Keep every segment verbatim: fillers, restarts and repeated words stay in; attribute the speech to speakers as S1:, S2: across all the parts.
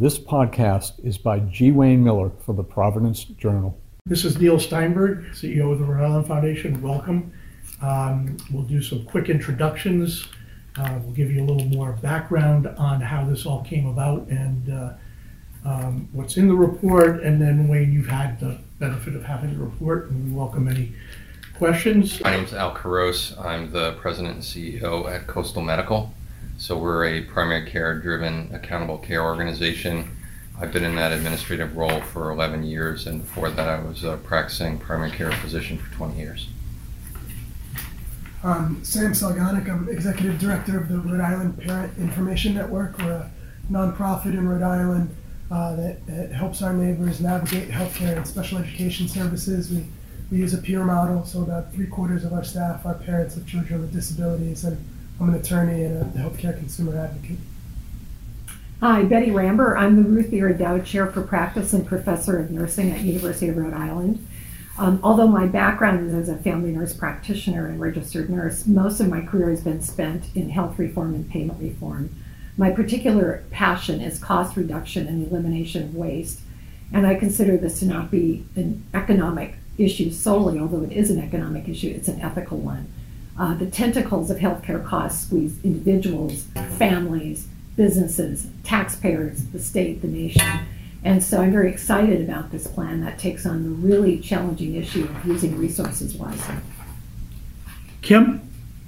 S1: This podcast is by G. Wayne Miller for the Providence Journal.
S2: This is Neil Steinberg, C E O of the Rhode Island Foundation. Welcome. Um, we'll do some quick introductions. Uh, we'll give you a little more background on how this all came about and uh, um, what's in the report. And then, Wayne, you've had the benefit of having the report, and we welcome any questions.
S3: My name's Al Caros. I'm the president and C E O at Coastal Medical. So we're a primary care driven accountable care organization. I've been in that administrative role for eleven years, and before that I was a practicing primary care physician for twenty years.
S4: Um, Sam Salganic, I'm executive director of the Rhode Island Parent Information Network. We're a nonprofit in Rhode Island uh, that, that helps our neighbors navigate healthcare and special education services. We, we use a peer model, so about three quarters of our staff are parents of children with disabilities, and I'm an attorney and a healthcare consumer advocate.
S5: Hi, Betty Ramber. I'm the Ruth Era Dowd Chair for Practice and Professor of Nursing at University of Rhode Island. Um, although my background is as a family nurse practitioner and registered nurse, most of my career has been spent in health reform and payment reform. My particular passion is cost reduction and the elimination of waste, and I consider this to not be an economic issue solely, although it is an economic issue, it's an ethical one. Uh, the tentacles of healthcare costs squeeze individuals, families, businesses, taxpayers, the state, the nation. And so I'm very excited about this plan that takes on the really challenging issue of using resources wisely.
S2: Kim?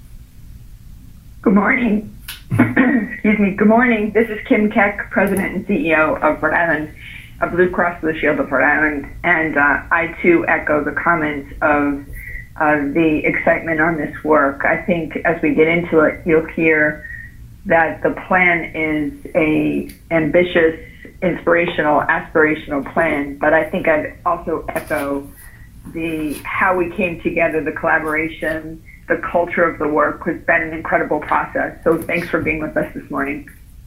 S6: Good morning. Excuse me. Good morning. This is Kim Keck, President and C E O of Rhode Island, a Blue Cross Blue Shield of Rhode Island. And uh, I too echo the comments of uh, the excitement on this work. I think as we get into it, you'll hear that the plan is a ambitious, inspirational, aspirational plan, but I think I'd also echo the how we came together, the collaboration, the culture of the work has been an incredible process. So thanks for being with us this morning.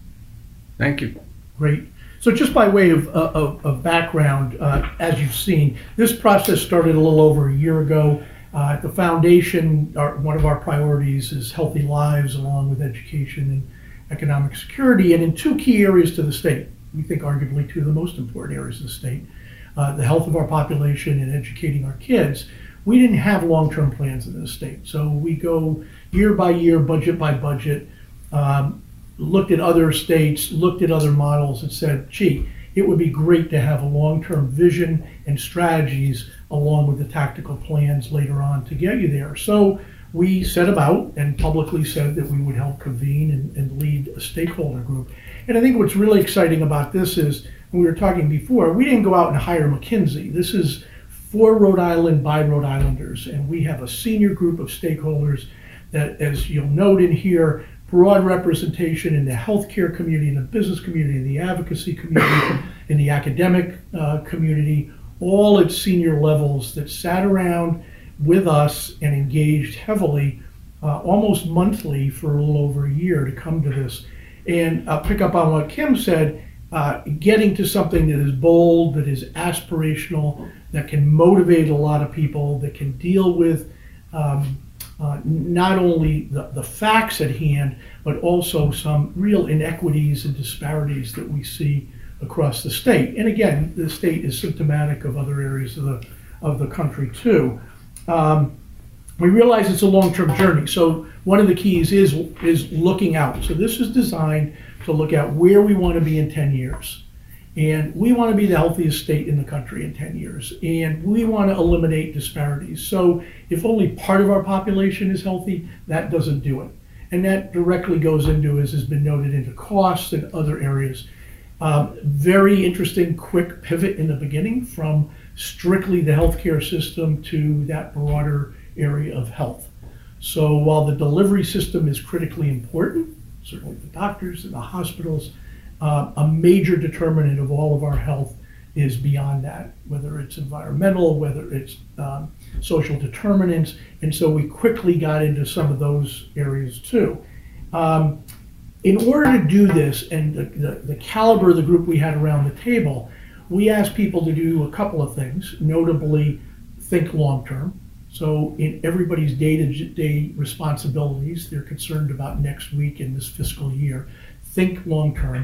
S3: Thank you.
S2: Great. So just by way of, uh, of, of background, uh, as you've seen, this process started a little over a year ago. Uh, at the foundation, our, one of our priorities is healthy lives along with education and economic security, and in two key areas to the state. We think arguably two of the most important areas of the state, uh, the health of our population and educating our kids. We didn't have long-term plans in the state, so we go year by year, budget by budget, um, looked at other states, looked at other models and said, gee, it would be great to have a long-term vision and strategies along with the tactical plans later on to get you there. So we set about and publicly said that we would help convene and, and lead a stakeholder group. And I think what's really exciting about this is, when we were talking before, we didn't go out and hire McKinsey. This is for Rhode Island by Rhode Islanders, and we have a senior group of stakeholders that, as you'll note in here, broad representation in the healthcare community, in the business community, in the advocacy community, in the academic uh, community, all at senior levels that sat around with us and engaged heavily, uh, almost monthly for a little over a year to come to this. And I'll pick up on what Kim said, uh, getting to something that is bold, that is aspirational, that can motivate a lot of people, that can deal with um, uh, not only the, the facts at hand, but also some real inequities and disparities that we see across the state. And again, the state is symptomatic of other areas of the, of the country too. Um, we realize it's a long-term journey. So one of the keys is, is looking out. So this is designed to look at where we want to be in ten years. And we want to be the healthiest state in the country in ten years. And we want to eliminate disparities. So if only part of our population is healthy, that doesn't do it. And that directly goes into, as has been noted, into costs and other areas. Um, very interesting, quick pivot in the beginning from strictly the healthcare system to that broader area of health. So while the delivery system is critically important, certainly the doctors and the hospitals, uh, a major determinant of all of our health is beyond that, whether it's environmental, whether it's um, social determinants. And so we quickly got into some of those areas too. Um, in order to do this, and the, the, the caliber of the group we had around the table, we asked people to do a couple of things, notably think long-term. So in everybody's day-to-day responsibilities, they're concerned about next week and this fiscal year. Think long-term.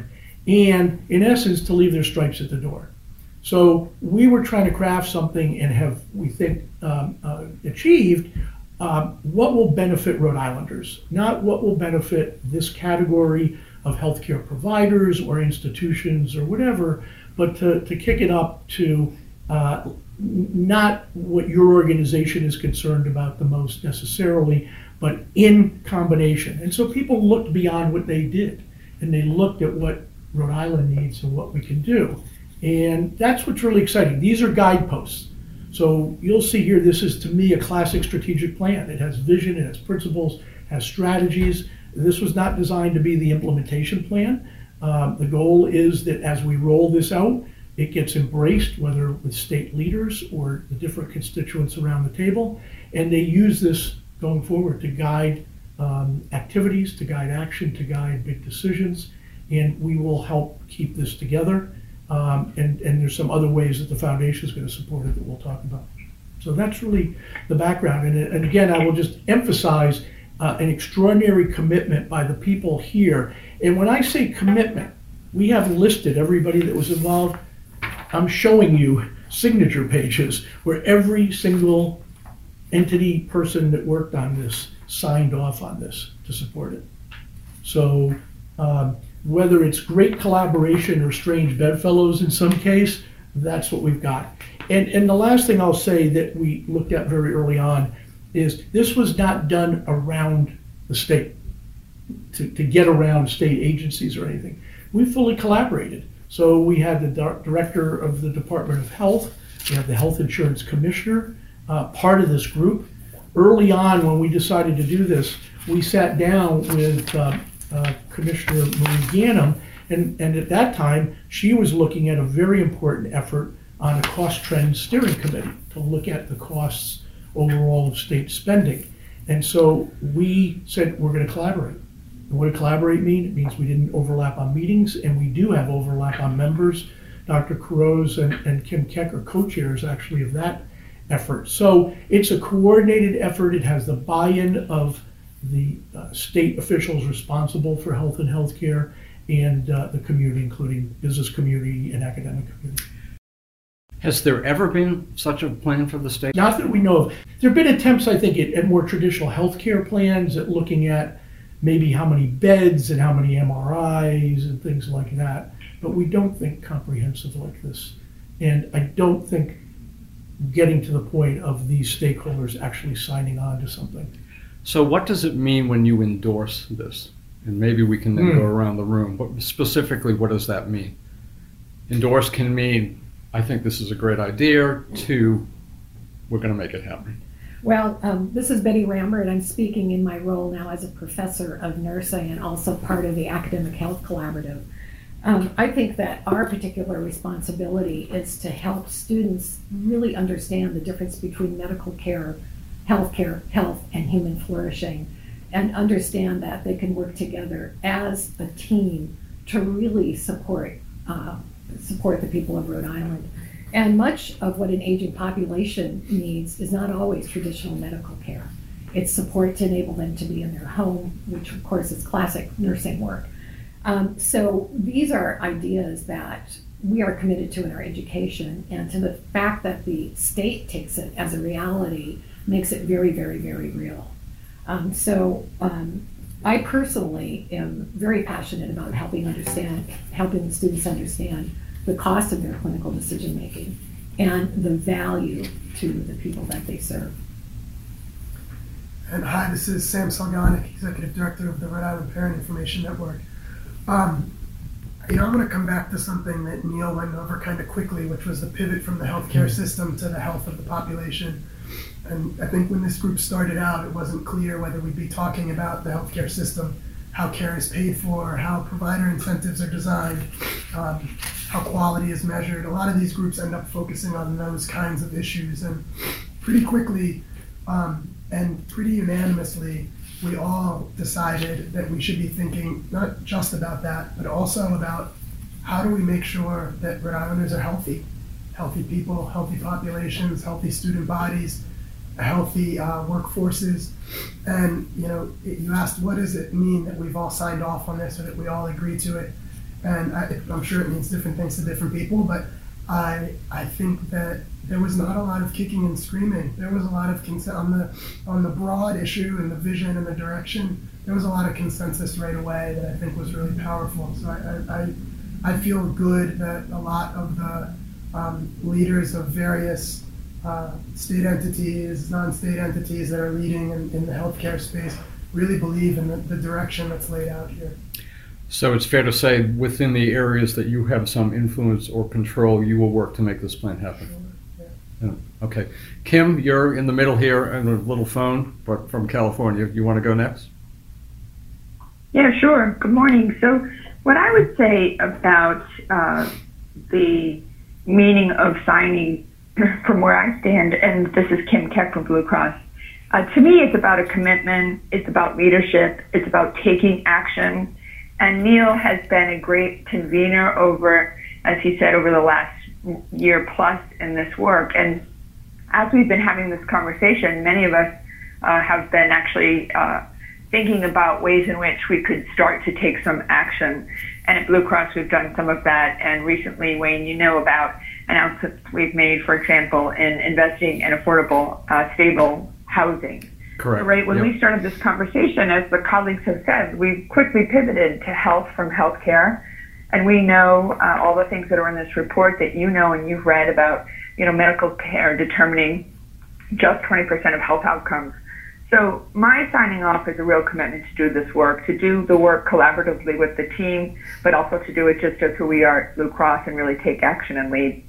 S2: and in essence, to leave their stripes at the door. So we were trying to craft something and have, we think, um, uh, achieved um, what will benefit Rhode Islanders, not what will benefit this category of healthcare providers or institutions or whatever, but to, to kick it up to uh, not what your organization is concerned about the most necessarily, but in combination. And so people looked beyond what they did, and they looked at what Rhode Island needs and what we can do. And that's what's really exciting. These are guideposts. So you'll see here, this is to me a classic strategic plan. It has vision, it has principles, has strategies. This was not designed to be the implementation plan. Um, the goal is that as we roll this out, it gets embraced, whether with state leaders or the different constituents around the table, and they use this going forward to guide um, activities, to guide action, to guide big decisions, and we will help keep this together. Um, and, and there's some other ways that the foundation is going to support it that we'll talk about. So that's really the background. And, and again, I will just emphasize uh, an extraordinary commitment by the people here. And when I say commitment, we have listed everybody that was involved. I'm showing you signature pages where every single entity, person that worked on this signed off on this to support it. So um, whether it's great collaboration or strange bedfellows in some case, that's what we've got. And, and the last thing I'll say that we looked at very early on is this was not done around the state to, to get around state agencies or anything. We fully collaborated. So we had the di- director of the Department of Health, we have the health insurance commissioner, uh, part of this group. Early on when we decided to do this, we sat down with uh, uh, Commissioner Marie Ganem, and, and at that time, she was looking at a very important effort on a cost trend steering committee to look at the costs overall of state spending. And so we said, we're going to collaborate. And what did collaborate mean? It means we didn't overlap on meetings, and we do have overlap on members. Doctor Kuros and, and Kim Keck are co-chairs actually of that effort. So it's a coordinated effort. It has the buy-in of the uh, state officials responsible for health and healthcare, and uh, the community, including business community and academic community.
S1: Has there ever been such a plan for the state?
S2: Not that we know of. There have been attempts, I think, at, at more traditional healthcare plans, at looking at maybe how many beds and how many M R Is and things like that. But we don't think comprehensive like this. And I don't think getting to the point of these stakeholders actually signing on to something.
S1: So what does it mean when you endorse this? And maybe we can then
S2: Mm.
S1: go around the room. What, specifically, what does that mean? Endorse can mean, I think this is a great idea, to, we're going to make it happen.
S5: Well, um, this is Betty Rambert. I'm speaking in my role now as a professor of nursing and also part of the Academic Health Collaborative. Um, I think that our particular responsibility is to help students really understand the difference between medical care, healthcare, health, and human flourishing, and understand that they can work together as a team to really support uh, support the people of Rhode Island. And much of what an aging population needs is not always traditional medical care. It's support to enable them to be in their home, which of course is classic nursing work. Um, so these are ideas that we are committed to in our education, and to the fact that the state takes it as a reality makes it very, very, very real. Um, so um, I personally am very passionate about helping understand, helping students understand the cost of their clinical decision making and the value to the people that they serve.
S4: And hi, this is Sam Salganic, Executive Director of the Rhode Island Parent Information Network. Um, you know, I'm going to come back to something that Neil went over kind of quickly, which was the pivot from the healthcare system to the health of the population. And I think when this group started out, it wasn't clear whether we'd be talking about the healthcare system, how care is paid for, how provider incentives are designed, um, how quality is measured. A lot of these groups end up focusing on those kinds of issues. And pretty quickly um, and pretty unanimously, we all decided that we should be thinking not just about that, but also about how do we make sure that Rhode Islanders are healthy, healthy people, healthy populations, healthy student bodies, healthy uh, workforces. And you know, it, you asked, what does it mean that we've all signed off on this or that we all agree to it? and I, I'm sure it means different things to different people, but I I think that there was not a lot of kicking and screaming. There was a lot of consent on the on the broad issue and the vision and the direction. There was a lot of consensus right away that I think was really powerful. So I I, I feel good that a lot of the um, leaders of various uh, state entities, non-state entities that are leading in, in the healthcare space really believe in the, the direction that's laid out here.
S1: So it's fair to say within the areas that you have some influence or control, you will work to make this plan happen.
S4: Yeah.
S1: Yeah. Okay. Kim, you're in the middle here and a little phone, but from California. You want to go next?
S6: Yeah, sure. Good morning. So what I would say about uh, the meaning of signing from where I stand, and this is Kim Keck from Blue Cross, uh, to me it's about a commitment, it's about leadership, it's about taking action. And Neil has been a great convener over, as he said, over the last year plus in this work. And as we've been having this conversation, many of us uh, have been actually uh, thinking about ways in which we could start to take some action. And at Blue Cross, we've done some of that. And recently, Wayne, you know about announcements we've made, for example, in investing in affordable, uh, stable housing.
S1: Correct.
S6: Right. When
S1: Yep.
S6: we started this conversation, as the colleagues have said, we quickly pivoted to health from healthcare. And we know uh, all the things that are in this report that you know and you've read about, you know, medical care determining just twenty percent of health outcomes. So my signing off is a real commitment to do this work, to do the work collaboratively with the team, but also to do it just as who we are at Blue Cross and really take action and lead.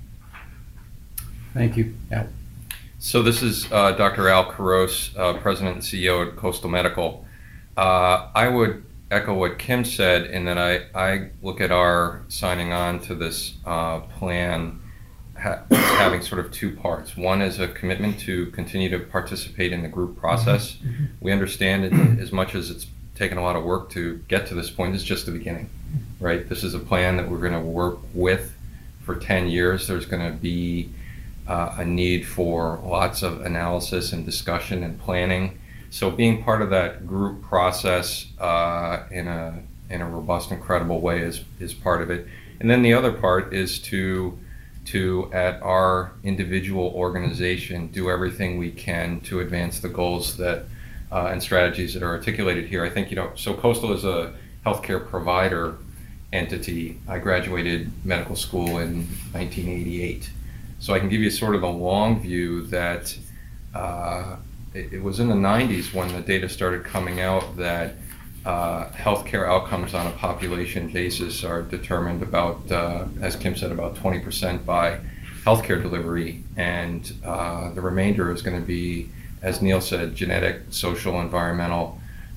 S1: Thank you. Al.
S3: So this is uh, Doctor Al Caros, uh, President and C E O at Coastal Medical. Uh, I would echo what Kim said in that I, I look at our signing on to this uh, plan ha- having sort of two parts. One is a commitment to continue to participate in the group process. Mm-hmm. We understand it, as much as it's taken a lot of work to get to this point, it's just the beginning, right? This is a plan that we're going to work with for ten years. There's going to be Uh, a need for lots of analysis and discussion and planning. So being part of that group process uh, in a in a robust and credible way is is part of it. And then the other part is to to at our individual organization do everything we can to advance the goals that uh, and strategies that are articulated here. I think, you know, so Coastal is a healthcare provider entity. I graduated medical school in nineteen eighty-eight. So I can give you sort of a long view that uh, it, it was in the nineties when the data started coming out that uh, healthcare outcomes on a population basis are determined about, uh, as Kim said, about twenty percent by healthcare delivery, and uh, the remainder is going to be, as Neil said, genetic, social, environmental,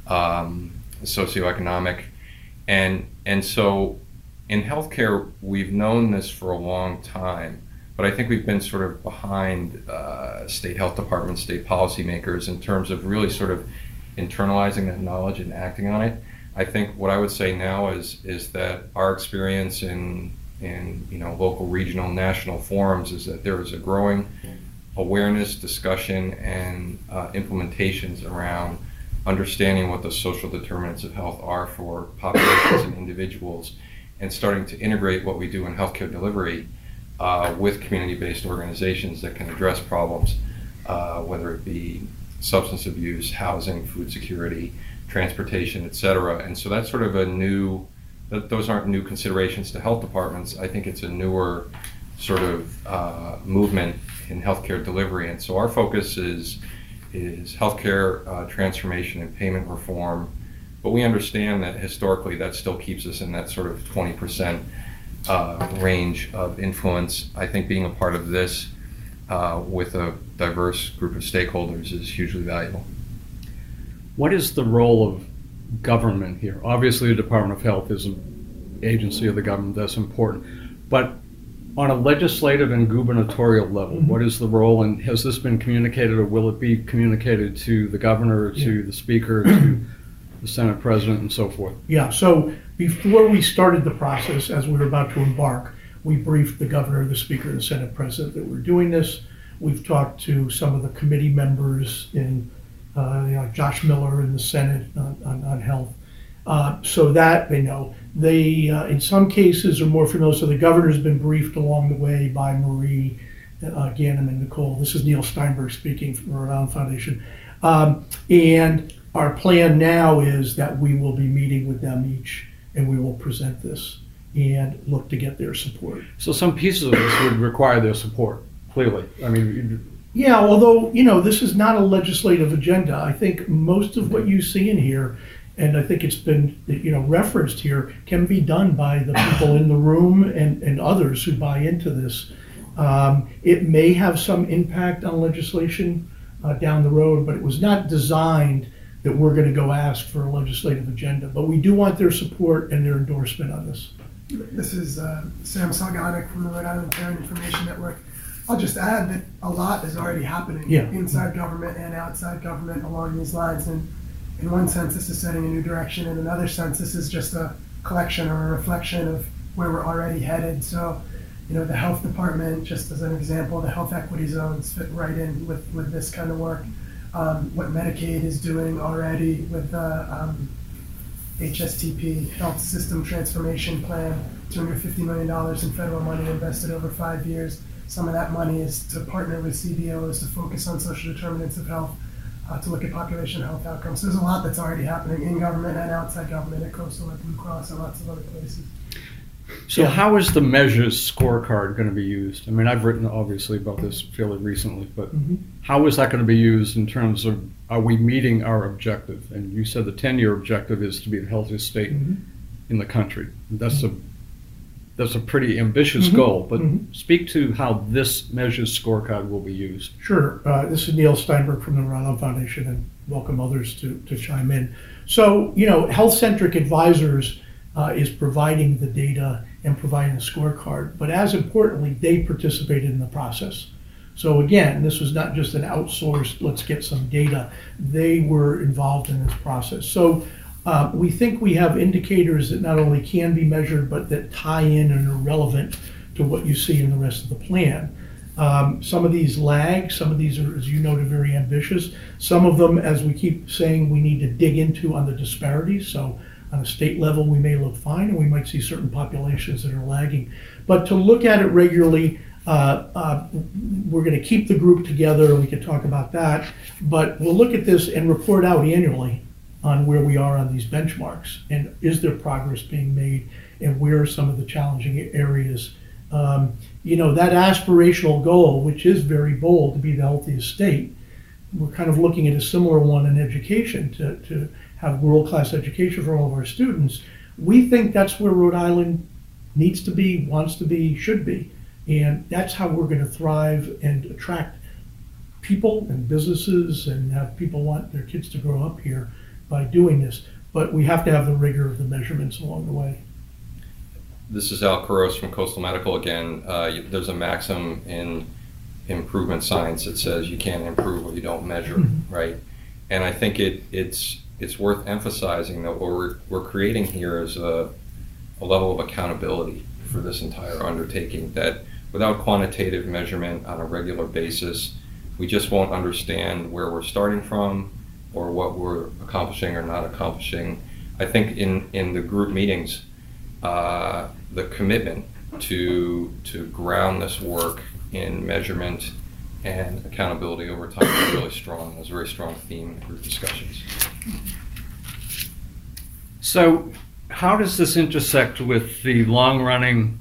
S3: um, socioeconomic, and and so in healthcare we've known this for a long time. But I think we've been sort of behind uh, state health departments, state policymakers in terms of really sort of internalizing that knowledge and acting on it. I think what I would say now is is that our experience in in you know local, regional, national forums is that there is a growing awareness, discussion, and uh, implementations around understanding what the social determinants of health are for populations and individuals, and starting to integrate what we do in healthcare delivery Uh, with community-based organizations that can address problems, uh, whether it be substance abuse, housing, food security, transportation, et cetera. And so that's sort of a new, that, those aren't new considerations to health departments. I think it's a newer sort of uh, movement in healthcare delivery. And so our focus is, is healthcare uh, transformation and payment reform. But we understand that historically that still keeps us in that sort of twenty percent Uh, range of influence. I think being a part of this uh, with a diverse group of stakeholders is hugely valuable.
S1: What is the role of government here? Obviously, the Department of Health is an agency of the government that's important, but on a legislative and gubernatorial level, mm-hmm. what is the role, and has this been communicated, or will it be communicated to the governor, to yeah. the speaker, to the Senate president, and so forth?
S2: Yeah, so before we started the process, as we were about to embark, we briefed the governor, the speaker, and the Senate president that we're doing this. We've talked to some of the committee members in, uh, you know, Josh Miller in the Senate on, on, on health. Uh, so that they know. They, uh, in some cases, are more familiar. So the governor's been briefed along the way by Marie, uh, Ganem, and Nicole. This is Neil Steinberg speaking from the Rhode Island Foundation. Um, and our plan now is that we will be meeting with them each, and we will present this and look to get their support.
S1: So some pieces of this would require their support, clearly. I mean,
S2: Yeah, although, you know, this is not a legislative agenda. I think most of what you see in here, and I think it's been, you know, referenced here, can be done by the people in the room and, and others who buy into this. Um, it may have some impact on legislation uh, down the road, but it was not designed that we're going to go ask for a legislative agenda. But we do want their support and their endorsement on this.
S4: This is uh, Sam Salganic from the Rhode Island Parent Information Network. I'll just add that a lot is already happening
S2: Yeah.
S4: inside government and outside government along these lines. And in one sense, this is setting a new direction. In another sense, this is just a collection or a reflection of where we're already headed. So, you know, the health department, just as an example, the health equity zones fit right in with, with this kind of work. Um, what Medicaid is doing already with the um, H S T P, Health System Transformation Plan, two hundred fifty million dollars in federal money invested over five years. Some of that money is to partner with C B Os to focus on social determinants of health, uh, to look at population health outcomes. So there's a lot that's already happening in government and outside government at Coastal, at Blue Cross, and lots of other places.
S1: so
S2: Yeah.
S1: how is the measures scorecard going to be used? I mean, I've written obviously about this fairly recently, but
S2: Mhm.
S1: how is that going to be used in terms of, are we meeting our objective? And you said the ten-year objective is to be the healthiest state
S2: Mhm.
S1: in the country. That's a that's a pretty ambitious
S2: Mhm.
S1: goal, but
S2: Mhm.
S1: speak to how this measures scorecard will be used.
S2: Sure. Uh, this is Neil Steinberg from the Rhode Island Foundation, and welcome others to, to chime in. So, you know, Health-Centric Advisors uh, is providing the data and providing the scorecard, but as importantly, they participated in the process. So again, this was not just an outsourced, let's get some data. They were involved in this process. So uh, we think we have indicators that not only can be measured, but that tie in and are relevant to what you see in the rest of the plan. Um, some of these lag, some of these are, as you noted, very ambitious. Some of them, as we keep saying, we need to dig into on the disparities. So on a state level, we may look fine, and we might see certain populations that are lagging. But to look at it regularly, uh, uh, we're going to keep the group together. We can talk about that. But we'll look at this and report out annually on where we are on these benchmarks. And is there progress being made? And where are some of the challenging areas? Um, you know, that aspirational goal, which is very bold, to be the healthiest state, we're kind of looking at a similar one in education, to, to have world-class education for all of our students. We think that's where Rhode Island needs to be, wants to be, should be. And that's how we're going to thrive and attract people and businesses and have people want their kids to grow up here by doing this. But we have to have the rigor of the measurements along the way.
S3: This is Al Caros from Coastal Medical again. Uh, you- there's a maxim in improvement science that says you can't improve what you don't measure,
S2: Mhm.
S3: right? And I think it it's it's worth emphasizing that what we're we're creating here is a a level of accountability for this entire undertaking. That without quantitative measurement on a regular basis, we just won't understand where we're starting from or what we're accomplishing or not accomplishing. I think in in the group meetings, uh, the commitment to to ground this work in measurement and accountability over time is really strong. It was a very strong theme in group discussions.
S1: So how does this intersect with the long-running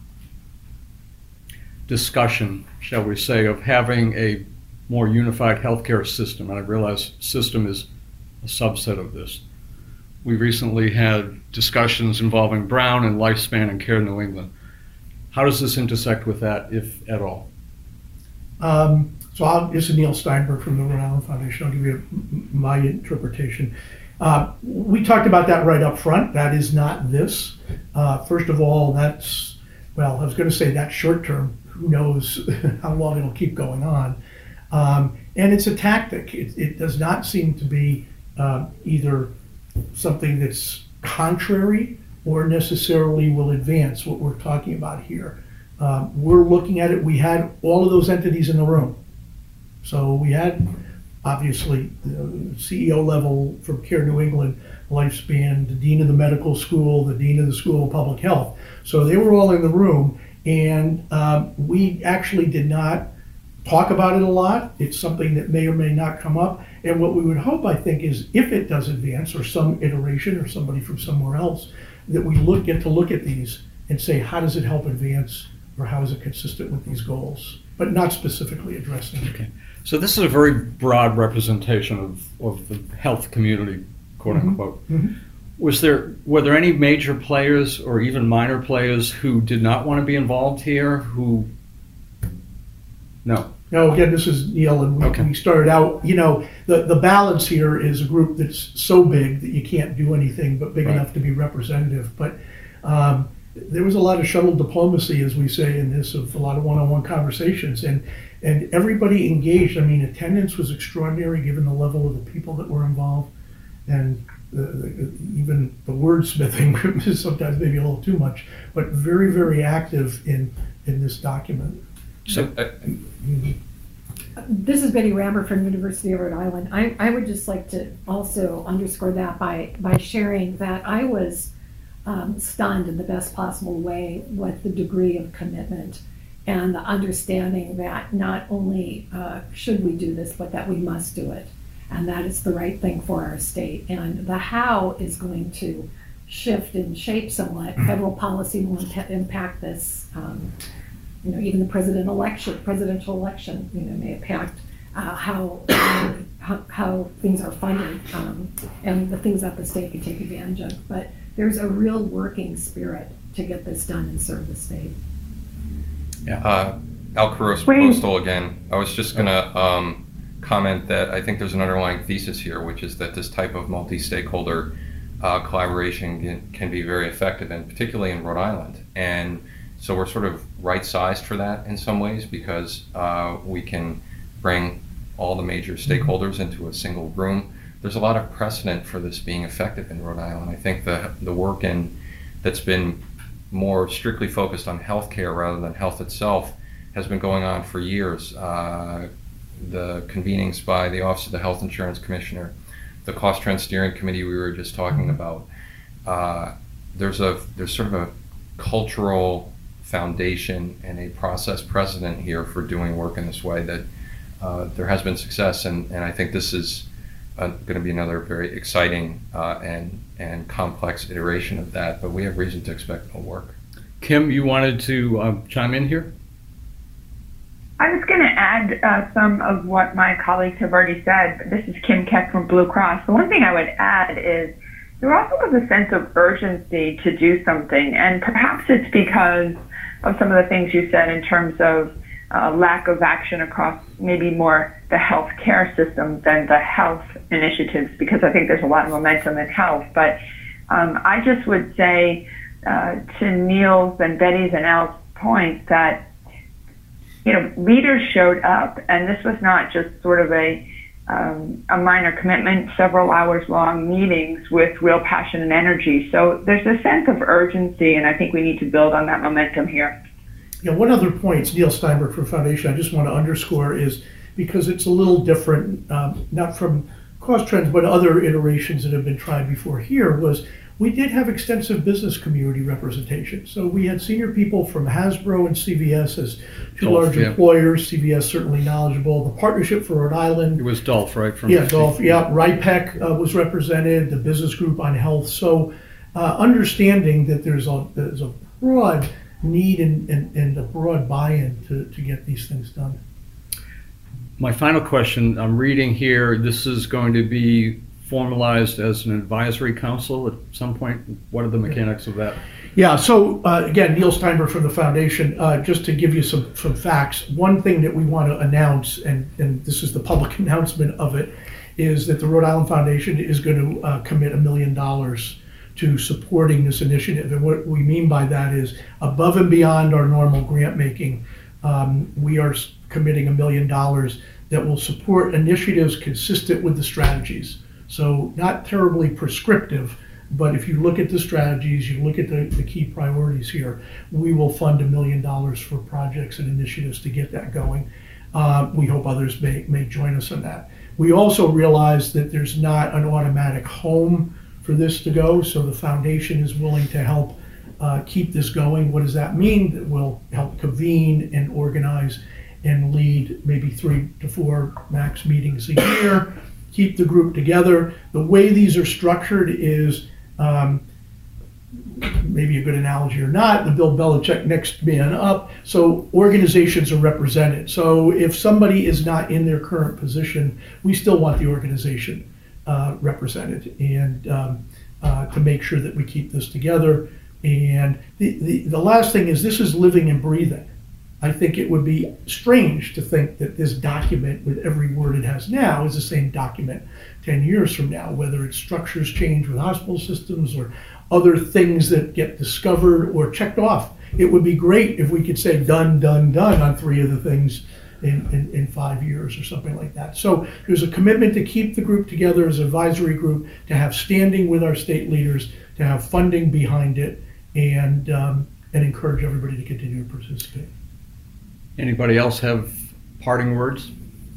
S1: discussion, shall we say, of having a more unified healthcare system? And I realize system is a subset of this. We recently had discussions involving Brown and Lifespan and Care New England. How does this intersect with that, if at all?
S2: Um, so I'll, this is Neil Steinberg from the Rhode Island Foundation. I'll give you m- my interpretation. Uh, we talked about that right up front. That is not this. Uh, first of all, that's, well, I was going to say that's short term. Who knows how long it'll keep going on. Um, and it's a tactic. It, it does not seem to be uh, either something that's contrary or necessarily will advance what we're talking about here. Um, we're looking at it. We had all of those entities in the room. So we had obviously, the C E O level from Care New England, Lifespan, the dean of the medical school, the dean of the School of Public Health. So they were all in the room, and um, we actually did not talk about it a lot. It's something that may or may not come up. And what we would hope, I think, is if it does advance, or some iteration or somebody from somewhere else, that we look get to look at these and say, how does it help advance, or how is it consistent with these goals, but not specifically addressing it.
S1: Okay. So this is a very broad representation of, of the health community, quote
S2: Mhm.
S1: unquote.
S2: Mhm.
S1: Was there, were there any major players or even minor players who did not want to be involved here, who, no?
S2: No, again, this is Neil, and we,
S1: Okay.
S2: we started out, you know, the, the balance here is a group that's so big that you can't do anything but big
S1: Right.
S2: enough to be representative. But um, there was a lot of shuttle diplomacy, as we say in this, of a lot of one-on-one conversations, and and everybody engaged. I mean, attendance was extraordinary given the level of the people that were involved, and the, the, even the wordsmithing is sometimes maybe a little too much, but very, very active in in this document.
S1: So,
S3: Uh,
S5: This is Betty Ramber from University of Rhode Island. I, I would just like to also underscore that by, by sharing that I was um, stunned in the best possible way with the degree of commitment and the understanding that not only uh, should we do this, but that we must do it, and that it's the right thing for our state. And the how is going to shift and shape somewhat. Federal policy will impa- impact this. Um, You know, even the president election, presidential election, you know, may impact uh, how, how how things are funded um, and the things that the state can take advantage of. But there's a real working spirit to get this done and serve the state.
S3: Uh, Al Caros
S6: Wait.
S3: Postal again. I was just going to um, comment that I think there's an underlying thesis here, which is that this type of multi-stakeholder uh, collaboration can, can be very effective, and particularly in Rhode Island. And so we're sort of right-sized for that in some ways, because uh, we can bring all the major stakeholders into a single room. There's a lot of precedent for this being effective in Rhode Island. I think the the work in that's been more strictly focused on healthcare rather than health itself has been going on for years. Uh, the convenings by the Office of the Health Insurance Commissioner, the Cost Trend Steering Committee we were just talking about. Uh, there's a there's sort of a cultural foundation and a process precedent here for doing work in this way that uh, there has been success, and, and I think this is uh, going to be another very exciting uh, and and complex iteration of that, but we have reason to expect it'll work.
S1: Kim, you wanted to uh, chime in here?
S6: I was going to add uh, some of what my colleagues have already said. But this is Kim Keck from Blue Cross. The one thing I would add is there also was a sense of urgency to do something, and perhaps it's because of some of the things you said in terms of uh, lack of action across maybe more the health care system than the health initiatives, because I think there's a lot of momentum in health. But um, I just would say uh, to Neil's and Betty's and Al's point that, you know, leaders showed up, and this was not just sort of a um, a minor commitment, several hours long meetings with real passion and energy. So there's a sense of urgency, and I think we need to build on that momentum here.
S2: Yeah, one other point, it's Neil Steinberg for Foundation, I just want to underscore is, because it's a little different, um, not from Cost Trends, but other iterations that have been tried before here, was we did have extensive business community representation. So we had senior people from Hasbro and C V S as two
S1: Dolph,
S2: large
S1: yeah.
S2: employers, C V S certainly knowledgeable, the Partnership for Rhode Island.
S1: It was Dolph, right? From
S2: Yeah, Dolph, yeah, RIPEC uh, was represented, the business group on health. So uh, understanding that there's a, there's a broad need and, and, and a broad buy-in to, to get these things done.
S1: My final question, I'm reading here, this is going to be formalized as an advisory council at some point. What are the mechanics of that?
S2: Yeah, so uh, again, Neil Steinberg from the Foundation, uh, just to give you some, some facts, one thing that we want to announce, and, and this is the public announcement of it, is that the Rhode Island Foundation is going to uh, commit a million dollars to supporting this initiative. And what we mean by that is above and beyond our normal grant making, um, we are committing a million dollars that will support initiatives consistent with the strategies. So not terribly prescriptive, but if you look at the strategies, you look at the, the key priorities here, we will fund a million dollars for projects and initiatives to get that going. Uh, we hope others may, may join us in that. We also realize that there's not an automatic home for this to go, so the foundation is willing to help uh, keep this going. What does that mean? That we'll help convene and organize and lead maybe three to four max meetings a year, keep the group together. The way these are structured is, um, maybe a good analogy or not, the Bill Belichick next man up. So organizations are represented. So if somebody is not in their current position, we still want the organization uh, represented, and um, uh, to make sure that we keep this together. And the, the, the last thing is, this is living and breathing. I think it would be strange to think that this document, with every word it has now, is the same document ten years from now, whether its structures change with hospital systems or other things that get discovered or checked off. It would be great if we could say done, done, done on three of the things in, in, in five years or something like that. So there's a commitment to keep the group together as an advisory group, to have standing with our state leaders, to have funding behind it, and, um, and encourage everybody to continue to participate.
S1: Anybody else have parting words?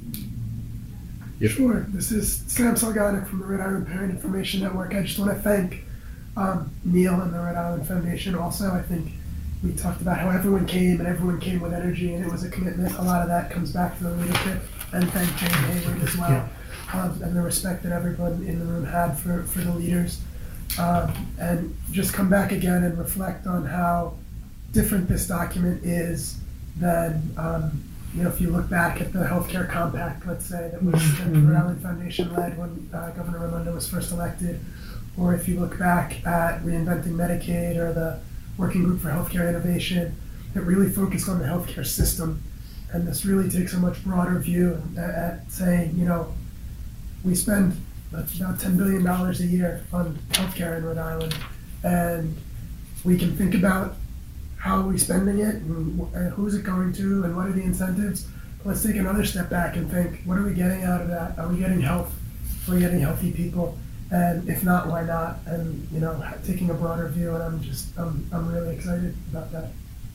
S1: Yes.
S4: Sure. This is Sam Salganic from the Rhode Island Parent Information Network. I just want to thank um, Neil and the Rhode Island Foundation. Also, I think we talked about how everyone came and everyone came with energy, and it was a commitment. A lot of that comes back to the leadership, and thank Jane Hayward as well,
S2: Yeah.
S4: um, and the respect that everyone in the room had for, for the leaders. Um, and just come back again and reflect on how different this document is than, um, you know, if you look back at the healthcare compact, let's say, that was that the Rhode Island Foundation led when uh, Governor Raimondo was first elected, or if you look back at Reinventing Medicaid or the Working Group for Healthcare Innovation, that really focused on the healthcare system. And this really takes a much broader view at, at saying, you know, we spend about ten billion dollars a year on healthcare in Rhode Island, and we can think about how are we spending it, and who's it going to, and what are the incentives. Let's take another step back and think, what are we getting out of that? Are we getting health? Are we getting healthy people? And if not, why not? And, you know, taking a broader view, and I'm just, I'm, I'm really excited about that.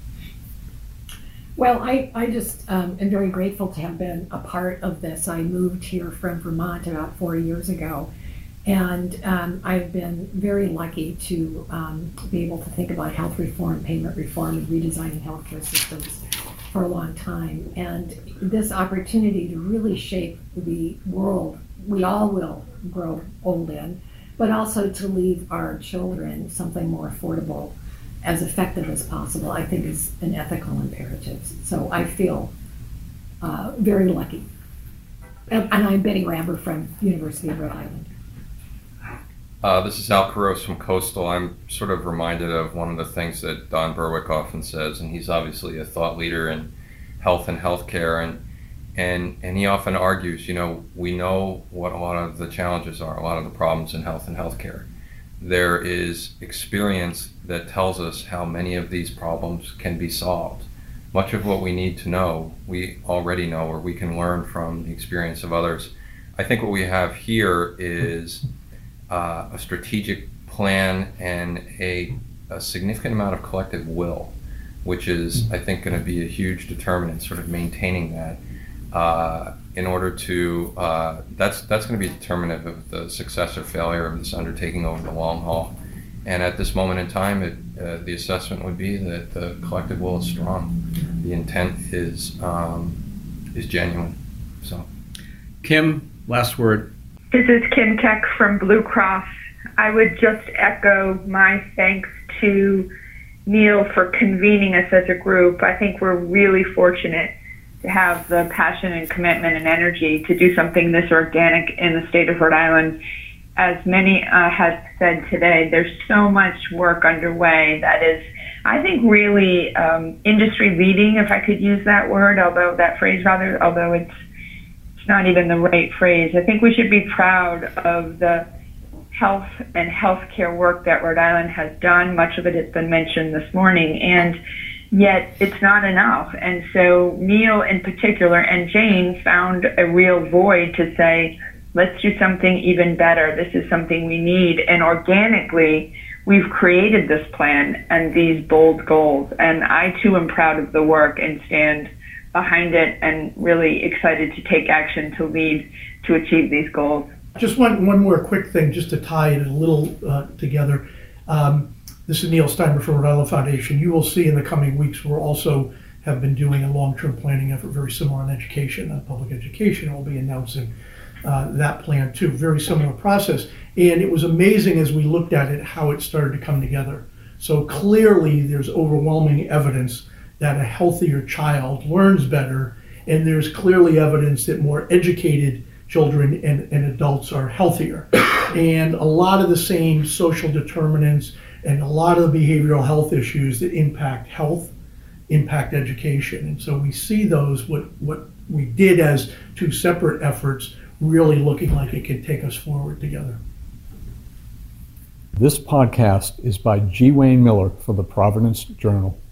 S5: Well, I, I just um, am very grateful to have been a part of this. I moved here from Vermont about four years ago, and um, I've been very lucky to um, be able to think about health reform, payment reform, and redesigning healthcare systems for a long time. And this opportunity to really shape the world we all will grow old in, but also to leave our children something more affordable, as effective as possible, I think is an ethical imperative. So I feel uh, very lucky. And, and I'm Betty Ramber from University of Rhode Island.
S3: Uh, this is Al Caros from Coastal. I'm sort of reminded of one of the things that Don Berwick often says, and he's obviously a thought leader in health and healthcare, and and and he often argues, you know, we know what a lot of the challenges are, a lot of the problems in health and healthcare. There is experience that tells us how many of these problems can be solved. Much of what we need to know, we already know, or we can learn from the experience of others. I think what we have here is uh, a strategic plan and a, a significant amount of collective will, which is, I think, going to be a huge determinant, sort of maintaining that uh, in order to, uh, that's, that's going to be determinative of the success or failure of this undertaking over the long haul. And at this moment in time, it, uh, the assessment would be that the collective will is strong. The intent is, um, is genuine. So,
S1: Kim, last word.
S6: This is Kim Keck from Blue Cross. I would just echo my thanks to Neil for convening us as a group. I think we're really fortunate to have the passion and commitment and energy to do something this organic in the state of Rhode Island. As many uh, have said today, there's so much work underway that is, I think, really um, industry leading, if I could use that word, although that phrase rather, although it's it's not even the right phrase. I think we should be proud of the health and healthcare work that Rhode Island has done. Much of it has been mentioned this morning, and yet it's not enough. And so Neil in particular and Jane found a real void to say, let's do something even better. This is something we need. And organically, we've created this plan and these bold goals. And I too am proud of the work and stand behind it and really excited to take action to lead to achieve these goals.
S2: Just one, one more quick thing, just to tie it a little uh, together. Um, this is Neil Steinberg from Rhode Island Foundation. You will see in the coming weeks, we'll also have been doing a long-term planning effort very similar on education, on public education. We'll be announcing uh, that plan too, very similar process. And it was amazing as we looked at it, how it started to come together. So clearly there's overwhelming evidence that a healthier child learns better, and there's clearly evidence that more educated children and, and adults are healthier. And a lot of the same social determinants and a lot of the behavioral health issues that impact health impact education. And so we see those, what, what we did as two separate efforts, really looking like it can take us forward together.
S1: This podcast is by G. Wayne Miller for the Providence Journal.